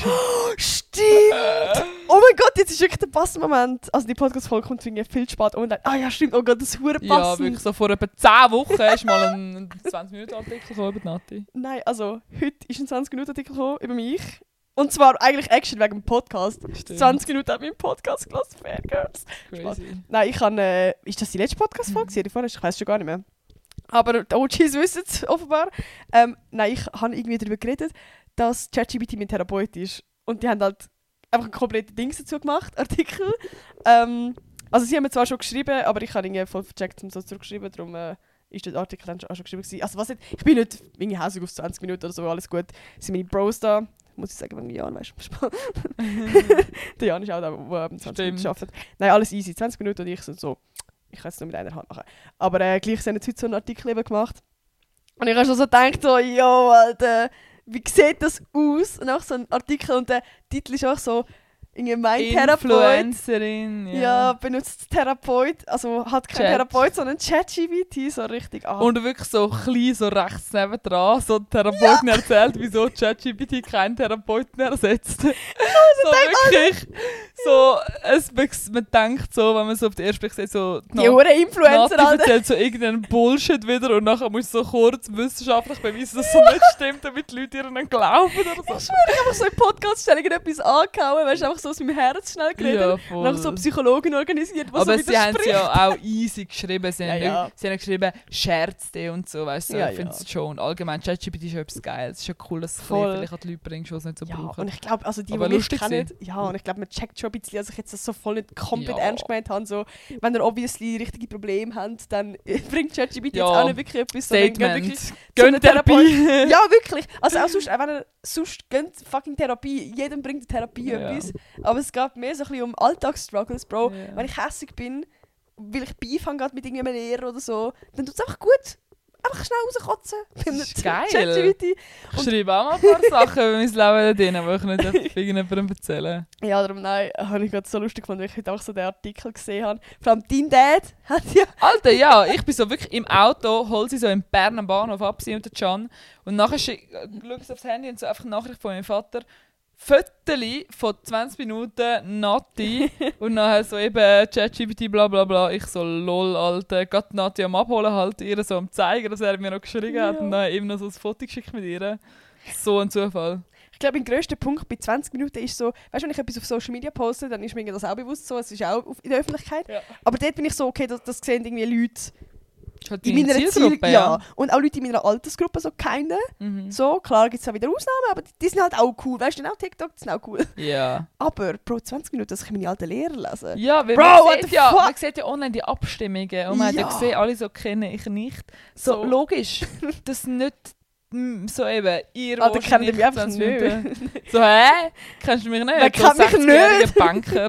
S1: Stimmt! Oh mein Gott, jetzt ist wirklich der passende Also die Podcast-Folge kommt irgendwie viel zu spät online. Ah ja, stimmt, oh Gott, das ist hure
S2: Ja,
S1: passend.
S2: wirklich so vor etwa 10 Wochen ist mal ein 20-Minuten-Artikel gekommen über die Nati.
S1: Nein, also heute ist ein 20-Minuten-Artikel gekommen über mich. Und zwar eigentlich Action wegen dem Podcast.
S2: Stimmt.
S1: 20 Minuten hat mein Podcast gelassen, Fair Girls.
S2: Crazy.
S1: Nein, ich habe... ist das die letzte Podcast-Folge? Die vorletzte? Ich weiß schon gar nicht mehr. Aber die OGs wissen es offenbar. Nein, ich habe irgendwie darüber geredet, dass ChatGPT mein Therapeut ist. Und die haben halt einfach ein komplettes Ding dazu gemacht, Artikel. Also sie haben mir zwar schon geschrieben, aber ich habe irgendwie voll vercheckt und so zurückgeschrieben. Darum ist der Artikel dann schon auch schon geschrieben gewesen. Also was nicht, ich bin nicht irgendwie hässlich auf 20 Minuten oder so, alles gut. Es sind meine Bros da. Muss ich sagen, wegen Jan, weißt du. Der Jan ist auch da, der 20 Minuten arbeitet. Nein, alles easy. 20 Minuten und ich sind so... Ich kann es nur mit einer Hand machen. Aber gleich haben sie heute so einen Artikel eben gemacht. Und ich habe schon so gedacht, so, yo, Alter, wie sieht das aus? Und auch so ein Artikel und der Titel ist auch so, mein Therapeut.
S2: Influencerin.
S1: Ja, benutzt Therapeut, also hat kein
S2: Chat.
S1: Therapeut, sondern ChatGPT, so richtig.
S2: Und wirklich so klein, so rechts nebendran, so die Therapeutin erzählt, wieso ChatGPT keinen Therapeuten ersetzt. So wirklich, so, man denkt so, wenn man so auf den ersten Blick sieht, so,
S1: Die Influencer,
S2: Nati
S1: Alter.
S2: erzählt so irgendeinen Bullshit wieder und nachher musst du so kurz wissenschaftlich beweisen, dass es so nicht stimmt, damit die Leute ihr nicht glauben oder so.
S1: Ich schwöre, ich habe so in Podcast-Stellungen etwas angehauen, weißt du, einfach so aus meinem Herz schnell geredet.
S2: Ja,
S1: Und
S2: voll.
S1: dann so Psychologen organisiert, was
S2: Aber
S1: so
S2: sie haben es
S1: widerspricht.
S2: ja auch easy geschrieben. Sie haben,
S1: Ja.
S2: sie haben geschrieben, scherzte und so, weißt du.
S1: Ja,
S2: Ich finde es
S1: ja.
S2: schon. Und allgemein, ChatGPT ist ja etwas Geiles. Es ist ja cool, dass es
S1: Voll.
S2: vielleicht an die Leute bringst, die es nicht so
S1: Ja,
S2: brauchen.
S1: und ich glaube, also die
S2: Aber
S1: mich
S2: lustig
S1: kennen, ja, und ich glaube, man checkt schon ein bisschen, also ich jetzt das so voll nicht komplett
S2: Ja.
S1: ernst gemeint habe, so, wenn ihr obviously richtige Probleme habt, dann bringt ChatGPT
S2: Ja.
S1: jetzt auch nicht wirklich etwas, sondern geht
S2: Statement.
S1: wirklich zu einem
S2: Gönntherapie.
S1: Ja, wirklich. Also auch sonst, auch wenn ihr sonst gönnt fucking Therapie, jedem bringt eine Therapie
S2: Ja.
S1: etwas, aber es geht mehr so ein bisschen um Alltagsstruggles, Bro.
S2: Ja.
S1: Wenn ich hässig bin, weil ich Beef habe gerade mit irgendeinem Lehrer oder so, dann tut es einfach gut. Einfach schnell rauskotzen.
S2: Das ist geil.
S1: ChatGPT.
S2: Ich schreibe auch mal ein paar Sachen über mein Leben da drin, die ich nicht irgendjemandem erzählen.
S1: Ja, darum nein, habe ich gerade so lustig gefunden, weil ich heute auch so den Artikel gesehen habe. Vor allem dein Dad hat ja...
S2: Alter, ja, ich bin so wirklich im Auto, hol sie so im Berner Bahnhof ab, sie und der Can. Und nachher schaue ich aufs Handy und so einfach eine Nachricht von meinem Vater. Viertel von 20 Minuten Nati und nachher so eben ChatGPT bla bla bla. Ich so lol, Alter. Gerade Nati am Abholen halt, ihr so am zeigen, dass er mir noch geschrieben hat
S1: Ja.
S2: und dann eben noch so ein Foto geschickt mit ihr. So ein Zufall.
S1: Ich glaube, mein grösster Punkt bei 20 Minuten ist so, weißt du, wenn ich etwas auf Social Media poste, dann ist mir das auch bewusst so, es ist auch in der Öffentlichkeit.
S2: Ja.
S1: Aber dort bin ich so, okay, das sehen irgendwie Leute
S2: Ist halt
S1: in
S2: deine
S1: meiner
S2: Zielgruppe,
S1: ja. Und auch Leute in meiner Altersgruppe, so keine.
S2: Mhm.
S1: So, klar gibt es auch wieder Ausnahmen, aber die sind halt auch cool. Weißt du, auch TikTok, die sind auch cool.
S2: Ja.
S1: Aber, Bro, 20 Minuten, das kann meine alten Lehrer lesen.
S2: Ja, weil
S1: Bro,
S2: man,
S1: what
S2: sieht
S1: the
S2: ja,
S1: fuck?
S2: man sieht ja online die Abstimmungen und man hat ja
S1: Ja.
S2: gesehen, alle so kenne ich nicht. So,
S1: So.
S2: logisch, das nicht so eben, ihr
S1: Alter, kennt ihr mich einfach
S2: 20
S1: nicht.
S2: Minuten. So, hä? Kennst du mich nicht?
S1: Wer
S2: Du
S1: kennt mich
S2: 60-jähriger Banker.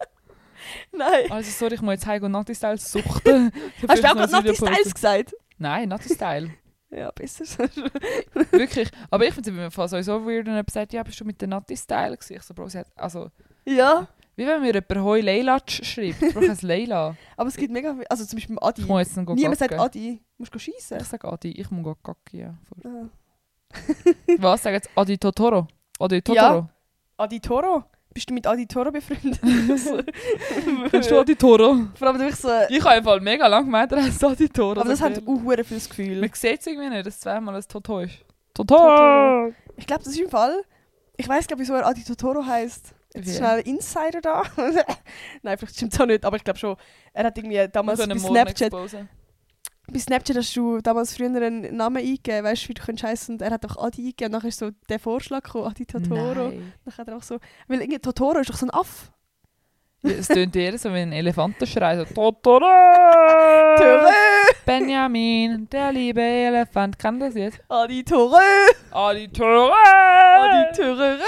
S1: Nein.
S2: Also sorry, ich muss jetzt heim und Nati-Style suchten.
S1: Hast du auch gerade Nati Styles gesagt?
S2: Nein, Nati-Style.
S1: Ja, besser.
S2: Wirklich. Aber ich finde es im Fall sowieso weird, wenn jemand sagt, ja, bist du mit der Nati-Style gewesen? Ich so, Bro, sie hat, also,
S1: Ja,
S2: wie wenn mir jemand «Hoi Leila» schreibt. Ich brauche ein Leila.
S1: aber es gibt mega viel, also zum Beispiel beim Adi.
S2: Ich muss jetzt noch
S1: Niemand sagt
S2: gacken.
S1: Adi, musst du schiessen.
S2: Ich sage Adi, ich muss gacken, ja.
S1: Ah.
S2: Was sagen jetzt? Adi Totoro? Adi Totoro?
S1: Adi Toro? Bist du mit Adi Toro befreundet?
S2: Kennst du Adi Toro?
S1: Vor allem durch so...
S2: Ich habe einfach mega lange gemeint, er heißt Adi Toro.
S1: Aber das
S2: sagt
S1: hat
S2: er.
S1: auch hure viel das Gefühl.
S2: Man sieht es irgendwie nicht, dass zweimal ein Toto ist.
S1: Totoro. Ich glaube, das ist im Fall... Ich weiss glaube wieso er Adi Totoro heisst. Jetzt
S2: Wie?
S1: schnell Insider da. Nein, vielleicht stimmt es auch nicht, aber ich glaube schon. Er hat irgendwie damals bei Snapchat hast du damals früher einen Namen eingegeben, weißt du, wie du könntest heißen, und er hat einfach Adi eingegeben und dann ist so der Vorschlag gekommen, Adi Totoro.
S2: Nein.
S1: Dann hat er auch so... Weil irgendwie Totoro ist doch so ein Aff.
S2: Es tönt eher so wie ein Elefantenschrei. So Totoro!
S1: Tore!
S2: Benjamin, der liebe Elefant. Kann das jetzt?
S1: Adi Tore!
S2: Adi Toro!
S1: Adi Tore!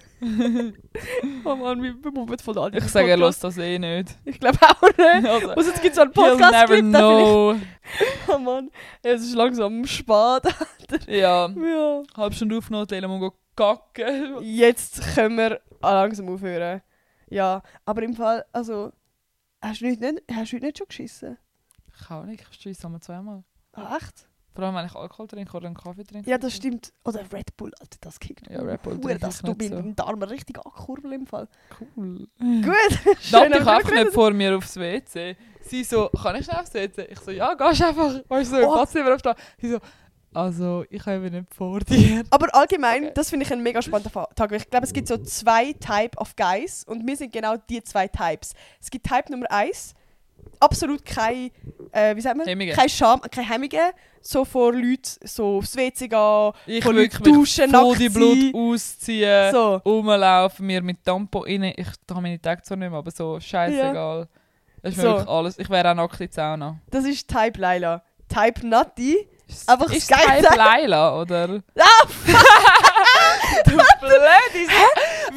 S1: Oh Mann, wie bemüht von Adi.
S2: Ich sage, er lässt das eh nicht.
S1: Ich glaube auch nicht.
S2: Also,
S1: Was jetzt gibt so einen
S2: you'll
S1: Podcast
S2: never
S1: gibt, da
S2: know.
S1: vielleicht... Oh Mann, ja, es ist langsam spät.
S2: Ja,
S1: Ja.
S2: halb Stunde aufgenommen, Lena muss kacken.
S1: Jetzt können wir langsam aufhören. Ja, aber im Fall, also... Hast du heute nicht schon geschissen?
S2: Ich kann nicht, ich schieße einmal zweimal.
S1: Ah, echt?
S2: Vor allem, wenn ich Alkohol trinke oder einen Kaffee trinke.
S1: Ja, das stimmt. Oder Red Bull, Alter, das kickt.
S2: Ja, Red Bull
S1: Hure,
S2: trinke
S1: dass
S2: ich
S1: du
S2: nicht so.
S1: meinen Darm richtig ankurbeln im Fall.
S2: Cool.
S1: Gut.
S2: Schön, ich
S1: aber
S2: einfach
S1: genug
S2: nicht vor mir aufs WC. Sie so, kann ich schnell aufs WC? Ich so, ja, gehst einfach. Weißt du, so,
S1: Oh.
S2: Badzimmer aufstehen. Sie so, also, ich habe nicht vor dir.
S1: Aber allgemein,
S2: Okay.
S1: das finde ich einen mega spannenden Tag. Weil ich glaube, es gibt so 2 Type of Guys und wir sind genau die 2 Types. Es gibt Type Nummer 1, absolut kein, wie sagt man?
S2: Hemmige.
S1: Kein Scham, kein Hemmige. So vor Leuten so aufs WC gehen,
S2: Ich
S1: vor
S2: will
S1: Leuten
S2: mich
S1: duschen,
S2: voll
S1: nackt
S2: die Blut
S1: sein.
S2: ausziehen,
S1: So.
S2: rumlaufen, mir mit Tampo rein. Ich habe meine Tage zwar nicht mehr, aber so scheißegal. Das ist mir
S1: So.
S2: wirklich alles. Ich wäre auch nackt in die Sauna.
S1: Das ist Type Laila. Type Nati.
S2: Ist,
S1: Einfach
S2: ist
S1: das
S2: es
S1: Geile.
S2: Type Laila, oder?
S1: Ah,
S2: Du blöd!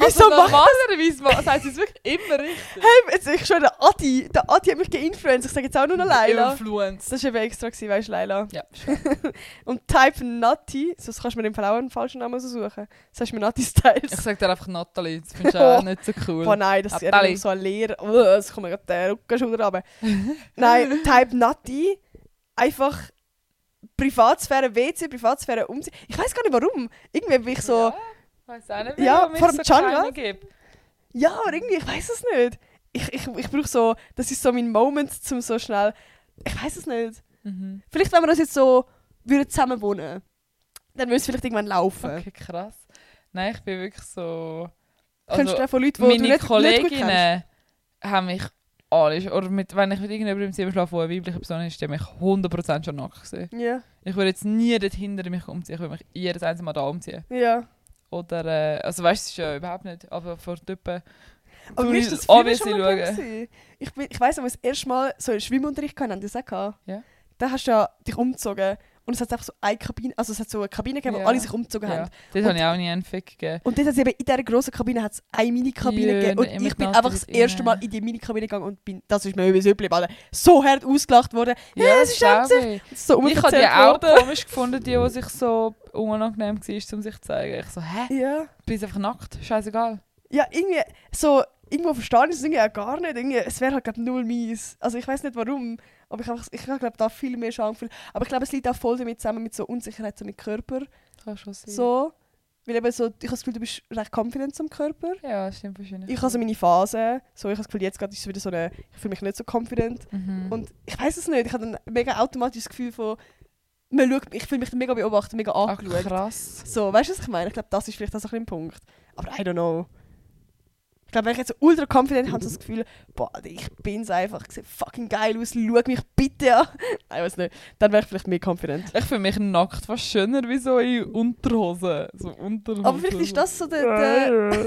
S1: Wieso macht
S2: normalerweise sagt sie es wirklich immer richtig.
S1: hey, jetzt, ich schwöre, der Adi hat mich geinfluenced. Ich sage jetzt auch nur noch Laila.
S2: Influence.
S1: Das war eben extra, weißt du, Laila.
S2: Ja.
S1: Und Type Nati, sonst kannst du mir im Fall auch einen falschen Namen suchen. Das heißt mir Nati Styles.
S2: Ich sag dir einfach Natalie, das findest du auch nicht so cool.
S1: Boah, nein, das ist
S2: Natalie.
S1: so eine Lehre. Das kommt mir gerade der Rückenschulter runter. Nein, Type Nati, einfach Privatsphäre, WC, Privatsphäre umziehen. Ich weiß gar nicht warum. Irgendwie bin ich so...
S2: Ja, weiss auch nicht,
S1: Ja,
S2: warum ich
S1: vor dem
S2: so
S1: Can,
S2: keine
S1: ja.
S2: gebe.
S1: Ja, aber irgendwie, ich weiß es nicht. Ich brauche so... Das ist so mein Moment, zum so schnell... Ich weiß es nicht.
S2: Mhm.
S1: Vielleicht, wenn wir das jetzt so würden zusammen wohnen, dann würde es vielleicht irgendwann laufen.
S2: Okay, krass. Nein, ich bin wirklich so...
S1: Kennst du von Leuten, die du
S2: meine
S1: nicht gut
S2: Kolleginnen haben mich alle... Oder wenn ich mit irgendjemandem im Zimmer schlafe, wo eine weibliche Person ist, die haben mich 100% schon nackt gesehen.
S1: Ja,
S2: Ich würde jetzt nie dort hinter mich umziehen. Ich würde mich jedes einzelne Mal da umziehen.
S1: ja.
S2: Oder... also weißt du, das ist ja überhaupt nicht... Aber vor Typen...
S1: Aber
S2: Tu
S1: mir
S2: ich
S1: ist das früher
S2: obviously
S1: schon mal
S2: schauen.
S1: gewesen. Ich weiss, als wir das erste Mal so einen Schwimmunterricht hatten, haben die das auch gehabt.
S2: Ja.
S1: Da hast du ja dich umgezogen und es hat einfach so eine Kabine, also es hat so eine Kabine gegeben, wo
S2: Ja.
S1: alle sich umgezogen
S2: Ja.
S1: haben.
S2: Dort habe ich auch nie einen Fick gegeben.
S1: Und dort hat es eben in dieser grossen Kabine hat's eine Mini-Kabine
S2: Ja,
S1: gegeben. Und
S2: immer
S1: ich bin
S2: die
S1: einfach das
S2: Nati
S1: erste Mal
S2: drin.
S1: in die Mini-Kabine gegangen und bin, das ist mir übrigens üblich, Alter, so hart ausgelacht worden.
S2: Ja,
S1: es ist Absicht. So
S2: ich habe die
S1: umerzählt
S2: auch
S1: worden.
S2: komisch gefunden, die sich so unangenehm war, um sich zu zeigen. Ich so, hä?
S1: Ja.
S2: Du bist einfach nackt, scheißegal.
S1: Ja, irgendwie, so, irgendwo verstehe ich es irgendwie auch gar nicht. Irgendwie, es wäre halt, glaube ich, null mies. Also ich weiß nicht warum, aber ich habe, glaube da viel mehr Schamgefühl. Aber ich glaube, es liegt auch voll damit zusammen mit so Unsicherheit so mit Körper.
S2: Kann schon sein.
S1: So. Weil eben so, ich habe das Gefühl, du bist recht confident zum Körper.
S2: Ja, stimmt wahrscheinlich.
S1: Ich habe so meine Phase. So, ich habe das Gefühl, jetzt gerade ist es wieder so eine, ich fühle mich nicht so confident.
S2: Mhm.
S1: Und ich weiß es nicht, ich habe ein mega automatisches Gefühl von, man schaut, ich fühle mich mega beobachtet, mega
S2: Ach,
S1: angeschaut.
S2: krass.
S1: So, weißt du, was ich meine? Ich glaube, das ist vielleicht auch so ein bisschen ein Punkt. Aber I don't know. Ich glaube, wenn ich jetzt so ultra confident habe, so das Gefühl, boah, ich bin's einfach, ich sehe fucking geil aus, schau mich bitte an. Nein, weiß nicht. Dann wäre ich vielleicht mehr confident.
S2: Ich finde mich nackt fast schöner wie so in Unterhosen. So Unterhosen.
S1: Aber vielleicht ist das so der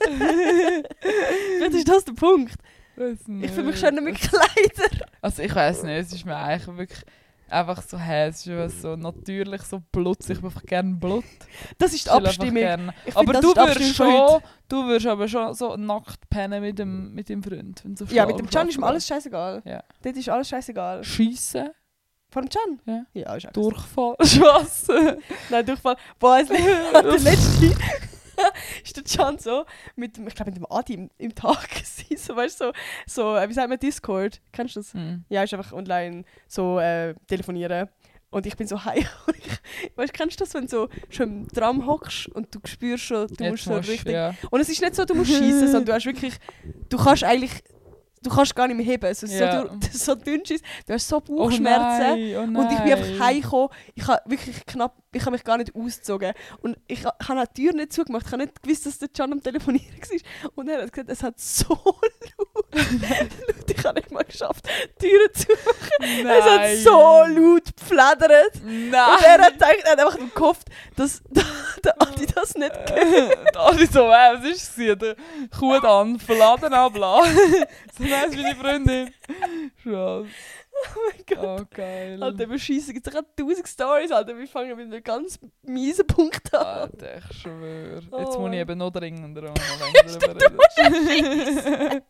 S1: vielleicht ist das der Punkt. Ich fühle mich schöner mit Kleidern.
S2: Also ich weiß nicht, es ist mir eigentlich wirklich einfach so es ist so natürlich so Blut. Ich bin einfach gerne Blut.
S1: Das ist die
S2: Ich will einfach
S1: Abstimmung.
S2: gerne.
S1: Ich finde,
S2: Aber
S1: das
S2: du
S1: ist die Abstimmung von heute.
S2: würdest aber schon so nackt pennen mit dem Freund. Wenn du auf
S1: Ja, mit dem
S2: Schlaf
S1: Can ist mir alles scheißegal.
S2: Ja.
S1: Dort ist alles scheißegal.
S2: Schiessen,
S1: Von dem Can?
S2: Ja.
S1: Ja, ist alles.
S2: Durchfall, Spass.
S1: Nein, Durchfall. Boah, der letzte ist der Can so mit dem, ich glaube mit dem Adi im Tag gewesen. So, weißt du, so wie sagt man, Discord? Kennst du das?
S2: Mhm.
S1: Ja, ist einfach online so telefonieren. Und ich bin so heim. Weißt du, kennst du das, wenn du so schon im Tram hockst und du spürst schon, du musst so richtig.
S2: Ja.
S1: Und es ist nicht so, du musst schießen, sondern du hast wirklich, du kannst gar nicht mehr heben. Es ist
S2: Ja.
S1: so dünn ist, du hast so
S2: Oh
S1: Bauchschmerzen.
S2: nein, oh nein.
S1: Und ich bin einfach heimgekommen. Ich habe wirklich knapp, ich habe mich gar nicht ausgezogen. Und ich habe die Tür nicht zugemacht. Ich habe nicht gewusst, dass der Can am Telefonieren war. Und er hat gesagt, es hat so laut. Ich habe nicht mal geschafft, die Türen zu machen. Es hat so laut geflattert.
S2: Nein.
S1: Und er hat gedacht, er hat einfach gehofft, dass der Adi das nicht gehört.
S2: Alle so, was ist es? Der Kuh an, verladen abladen. So nice wie die Freundin. Scheiße.
S1: Oh mein Gott.
S2: Oh, geil.
S1: Alter, wir schießen jetzt gerade 1000 Stories, Alter. Wir fangen mit einem ganz miesen Punkt an.
S2: Alter, ich schwöre. Jetzt
S1: Oh.
S2: muss ich eben noch dringender und noch länger darüber reden.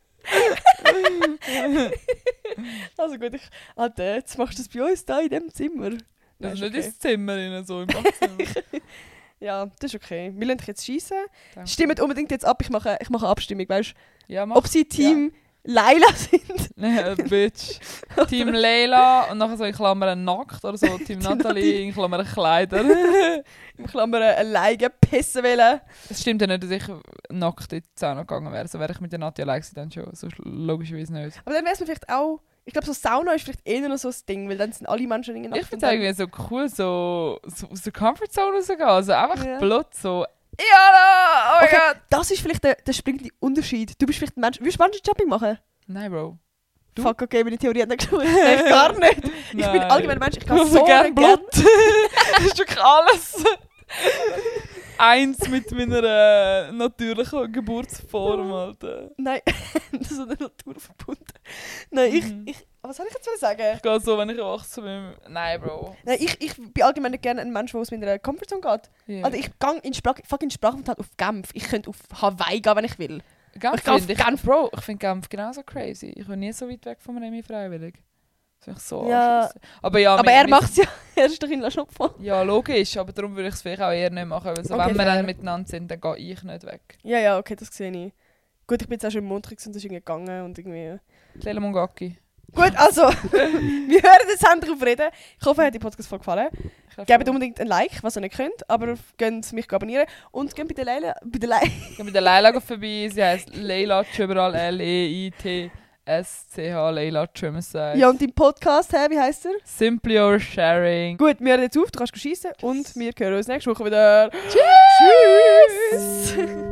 S1: Also gut, Alter, jetzt machst du das bei uns da in diesem Zimmer.
S2: Das ist
S1: Nein,
S2: nicht ins Zimmer rein, so im Badzimmer.
S1: Ja, das ist okay. Wir lassen dich jetzt schießen. Stimmt unbedingt jetzt ab, ich mache eine Abstimmung, weißt
S2: Ja,
S1: du?
S2: mach.
S1: Ob sie Team Laila sind.
S2: Bitch. Team Leila und nachher so in Klammern nackt oder so. Team
S1: Team
S2: Natalie in Klammern Kleider.
S1: Im Klammern alleine pissen wollen.
S2: Es stimmt ja nicht, dass ich nackt in die Sauna gegangen wäre. So wäre ich mit der Nati allein gewesen, dann schon. So logischerweise nicht.
S1: Aber dann wäre es mir vielleicht auch... Ich glaube, so Sauna ist vielleicht eher noch so ein Ding, weil dann sind alle Menschen irgendwie
S2: Ich finde es irgendwie so cool, so aus der Comfortzone rausgehen. Also einfach
S1: Ja.
S2: Blut, so... Ja, oh mein
S1: Okay,
S2: Gott!
S1: das ist vielleicht der springende Unterschied. Du bist vielleicht ein Mensch... Willst du Bungee-Jumping machen?
S2: Nein, Bro. Du?
S1: Fuck, okay, meine Theorie hat nicht geschaut. Nein, gar nicht. Ich bin allgemein ein Mensch, ich kann so
S2: gerne
S1: gerne...
S2: Blut. Das ist wirklich alles. eins mit meiner natürlichen Geburtsform, Alter.
S1: Nein, so eine Natur verbunden. Nein, was soll ich jetzt sagen?
S2: Ich gehe so, wenn ich erwachsen bin. Nein, Bro.
S1: Nein, ich bin allgemein nicht gerne ein Mensch, der aus meiner Comfortzone geht.
S2: Yeah.
S1: Also ich gehe in Sprachaufenthalt auf Genf. Ich könnte auf Hawaii gehen, wenn ich will.
S2: Genf
S1: Ich gehe auf
S2: finde
S1: Genf.
S2: Bro, ich finde Genf genauso crazy. Ich bin nie so weit weg von Remi freiwillig. Das finde ich so
S1: Ja.
S2: anschliessend. Aber ja,
S1: Aber er macht es ja. Er ist doch in La Chaux-de-Fonds.
S2: Ja, logisch, aber darum würde ich es vielleicht auch eher nicht machen, weil so,
S1: Okay,
S2: wenn wir
S1: fair.
S2: dann miteinander sind, dann gehe ich nicht weg.
S1: Ja, okay, das sehe ich. Gut, ich bin jetzt auch schon im Montreux und das ist irgendwie gegangen und irgendwie...
S2: Leila Mungaki.
S1: Gut, also, wir hören jetzt darauf reden. Ich hoffe, euch hat die Podcast-Folge gefallen. Gebt unbedingt ein Like, was ihr nicht könnt, aber könnt mich abonnieren. Und geht bei der Leila...
S2: Geh mit der Leila vorbei, sie heisst Leila Tschöberal, Leitsch, Leila Tschömesei.
S1: Ja, und im Podcast, wie heisst er?
S2: Simply Oversharing.
S1: Gut, wir hören jetzt auf, du kannst schiessen und wir hören uns nächste Woche wieder. Tschüss!